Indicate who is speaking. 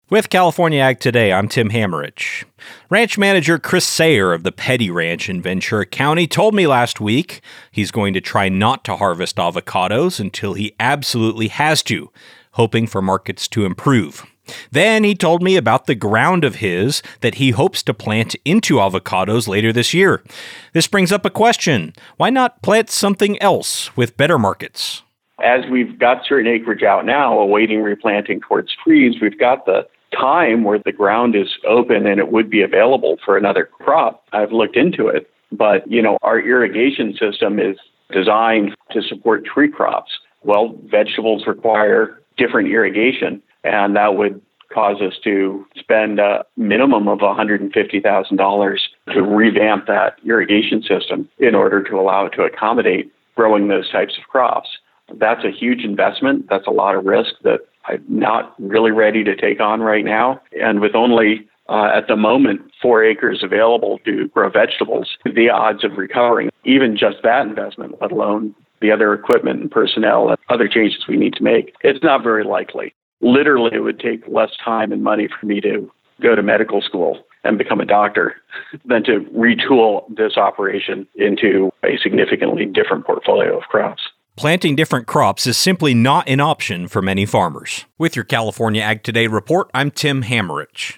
Speaker 1: With California Ag Today, I'm Tim Hammerich. Ranch manager Chris Sayer of the Petty Ranch in Ventura County told me last week he's going to try not to harvest avocados until he absolutely has to, hoping for markets to improve. Then he told me about the ground of his that he hopes to plant into avocados later this year. This brings up a question. Why not plant something else with better markets?
Speaker 2: As we've got certain acreage out now awaiting replanting towards trees, we've got the time where the ground is open and it would be available for another crop. I've looked into it, but our irrigation system is designed to support tree crops. Well, vegetables require different irrigation, and that would cause us to spend a minimum of $150,000 to revamp that irrigation system in order to allow it to accommodate growing those types of crops. That's a huge investment. That's a lot of risk that I'm not really ready to take on right now. And with only, at the moment, 4 acres available to grow vegetables, the odds of recovering even just that investment, let alone the other equipment and personnel and other changes we need to make, it's not very likely. Literally, it would take less time and money for me to go to medical school and become a doctor than to retool this operation into a significantly different portfolio of crops.
Speaker 1: Planting different crops is simply not an option for many farmers. With your California Ag Today report, I'm Tim Hammerich.